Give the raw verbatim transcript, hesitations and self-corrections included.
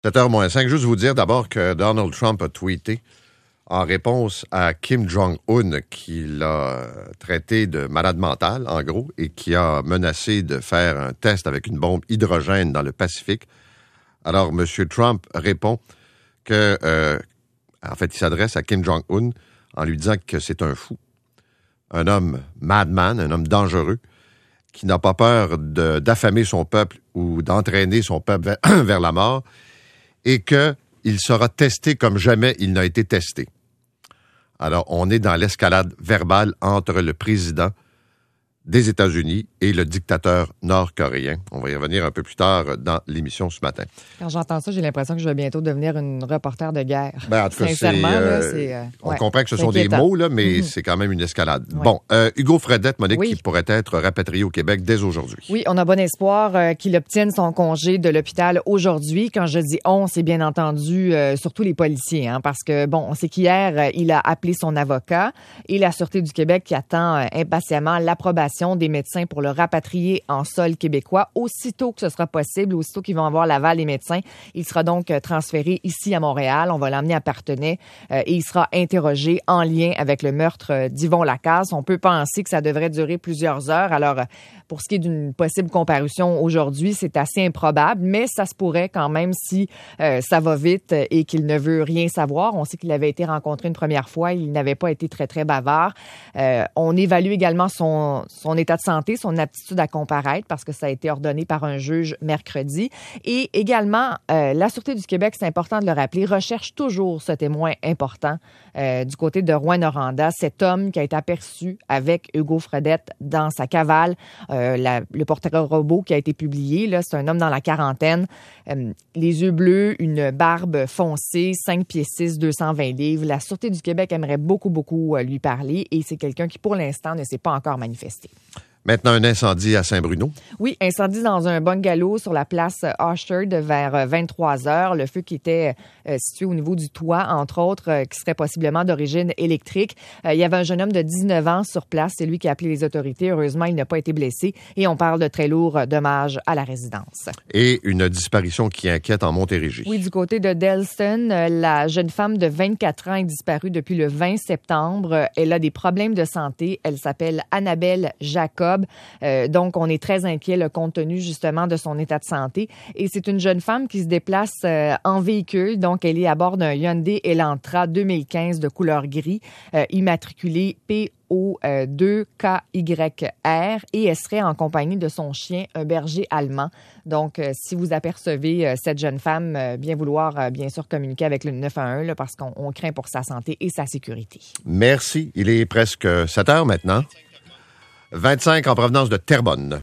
sept heures moins cinq, juste vous dire d'abord que Donald Trump a tweeté en réponse à Kim Jong-un qui l'a traité de malade mental, en gros, et qui a menacé de faire un test avec une bombe hydrogène dans le Pacifique. Alors, M. Trump répond que, euh, en fait, il s'adresse à Kim Jong-un en lui disant que c'est un fou, un homme madman, un homme dangereux, qui n'a pas peur de, d'affamer son peuple ou d'entraîner son peuple vers, vers la mort, et qu'il sera testé comme jamais il n'a été testé. Alors, on est dans l'escalade verbale entre le président des États-Unis et le dictateur nord-coréen. On va y revenir un peu plus tard dans l'émission ce matin. Quand j'entends ça, j'ai l'impression que je vais bientôt devenir une reporter de guerre. Ben, en tout cas, Sincèrement, c'est, euh, là, c'est, euh, on ouais, comprend que ce sont inquiétant. des mots, là, mais Mm-hmm. c'est quand même une escalade. Ouais. Bon, euh, Hugo Fredette, Monique, oui. qui pourrait être rapatrié au Québec dès aujourd'hui. Oui, on a bon espoir euh, qu'il obtienne son congé de l'hôpital aujourd'hui. Quand je dis on, c'est bien entendu euh, surtout les policiers, hein, parce que, bon, on sait qu'hier, euh, il a appelé son avocat et la Sûreté du Québec qui attend euh, impatiemment l'approbation des médecins pour le rapatrier en sol québécois. Aussitôt que ce sera possible, aussitôt qu'ils vont avoir l'aval des médecins, il sera donc transféré ici à Montréal. On va l'emmener à Partenay euh, et il sera interrogé en lien avec le meurtre d'Yvon Lacasse. On peut penser que ça devrait durer plusieurs heures. Alors, pour ce qui est d'une possible comparution aujourd'hui, c'est assez improbable, mais ça se pourrait quand même si euh, ça va vite et qu'il ne veut rien savoir. On sait qu'il avait été rencontré une première fois. Il n'avait pas été très, très bavard. Euh, on évalue également son, son état de santé, son aptitude à comparaître parce que ça a été ordonné par un juge mercredi. Et également, euh, la Sûreté du Québec, c'est important de le rappeler, recherche toujours ce témoin important euh, du côté de Rouyn-Noranda, cet homme qui a été aperçu avec Hugo Fredette dans sa cavale. Euh, la, le portrait robot qui a été publié, là, c'est un homme dans la quarantaine, euh, les yeux bleus, une barbe foncée, cinq pieds six, deux cent vingt livres. La Sûreté du Québec aimerait beaucoup, beaucoup euh, lui parler et c'est quelqu'un qui, pour l'instant, ne s'est pas encore manifesté. Maintenant, un incendie à Saint-Bruno. Oui, incendie dans un bungalow sur la place Orchard vers vingt-trois heures. Le feu qui était euh, situé au niveau du toit, entre autres, euh, qui serait possiblement d'origine électrique. Euh, il y avait un jeune homme de dix-neuf ans sur place. C'est lui qui a appelé les autorités. Heureusement, il n'a pas été blessé. Et on parle de très lourds dommages à la résidence. Et une disparition qui inquiète en Montérégie. Oui, du côté de Delston, euh, la jeune femme de vingt-quatre ans est disparue depuis le vingt septembre. Elle a des problèmes de santé. Elle s'appelle Annabelle Jacob. Euh, donc, on est très inquiet là, compte tenu justement de son état de santé. Et c'est une jeune femme qui se déplace euh, en véhicule. Donc, elle est à bord d'un Hyundai Elantra deux mille quinze de couleur gris, euh, immatriculé P O deux K Y R et elle serait en compagnie de son chien, un berger allemand. Donc, euh, si vous apercevez euh, cette jeune femme, euh, bien vouloir, euh, bien sûr, communiquer avec le neuf un un là, parce qu'on on craint pour sa santé et sa sécurité. Merci. Il est presque sept heures maintenant. vingt-cinq en provenance de Terrebonne.